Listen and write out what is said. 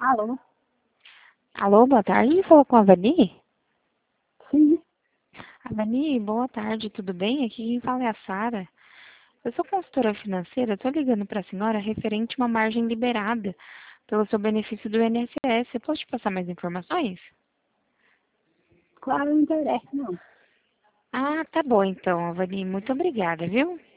Alô? Alô, boa tarde. Falou com a Vani? Sim. A Vani, boa tarde, tudo bem? Aqui quem fala é a Sara. Eu sou consultora financeira, estou ligando para a senhora referente a uma margem liberada pelo seu benefício do INSS. Você pode passar mais informações? Claro, não interessa, não. Ah, tá bom então, Vani. Muito obrigada, viu?